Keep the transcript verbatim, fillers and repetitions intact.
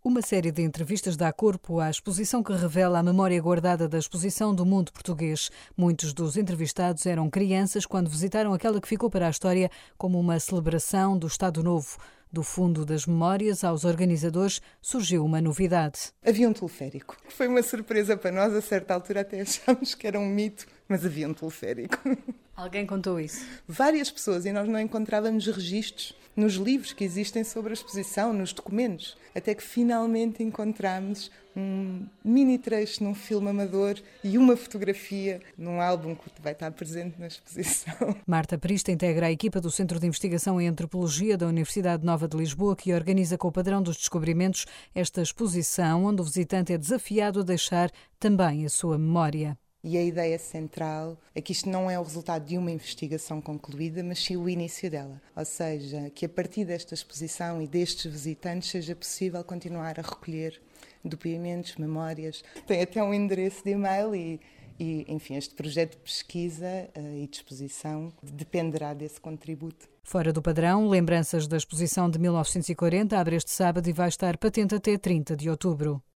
Uma série de entrevistas dá corpo à exposição que revela a memória guardada da exposição do mundo português. Muitos dos entrevistados eram crianças quando visitaram aquela que ficou para a história como uma celebração do Estado Novo. Do fundo das memórias, aos organizadores, surgiu uma novidade. Havia um teleférico. Foi uma surpresa para nós, a certa altura até achámos que era um mito, mas havia um teleférico. Alguém contou isso? Várias pessoas, e nós não encontrávamos registros nos livros que existem sobre a exposição, nos documentos, até que finalmente encontramos um mini trecho num filme amador e uma fotografia num álbum que vai estar presente na exposição. Marta Prista integra a equipa do Centro de Investigação em Antropologia da Universidade Nova de Lisboa, que organiza com o Padrão dos Descobrimentos esta exposição, onde o visitante é desafiado a deixar também a sua memória. E a ideia central é que isto não é o resultado de uma investigação concluída, mas sim o início dela. Ou seja, que a partir desta exposição e destes visitantes seja possível continuar a recolher depoimentos, memórias. Tem até um endereço de e-mail e, e enfim, este projeto de pesquisa uh, e de exposição dependerá desse contributo. Fora do Padrão, lembranças da exposição de mil novecentos e quarenta abre este sábado e vai estar patente até trinta de outubro.